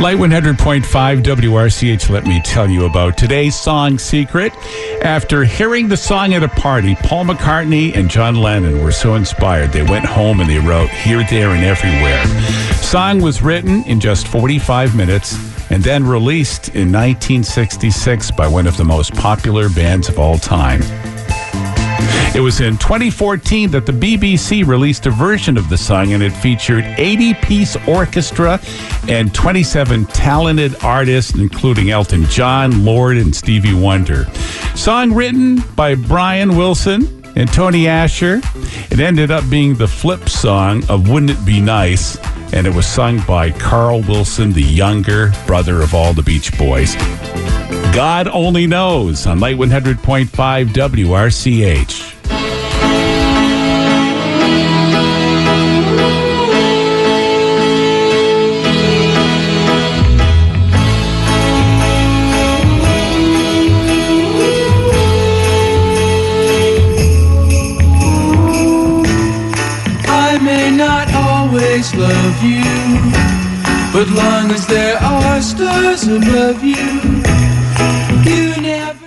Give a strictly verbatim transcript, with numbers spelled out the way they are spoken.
Light one hundred point five W R C H, let me tell you about today's song secret. After hearing the song at a party, Paul McCartney and John Lennon were so inspired, they went home and they wrote Here, There, and Everywhere. Song was written in just forty-five minutes and then released in nineteen sixty-six by one of the most popular bands of all time. It was in twenty fourteen that the B B C released a version of the song, and it featured eighty-piece orchestra and twenty-seven talented artists, including Elton John, Lord, and Stevie Wonder. Song written by Brian Wilson and Tony Asher. It ended up being the flip song of Wouldn't It Be Nice, and it was sung by Carl Wilson, the younger brother of all the Beach Boys. God Only Knows on Light one hundred point five W R C H. I may not always love you, but long as there are stars above you, you never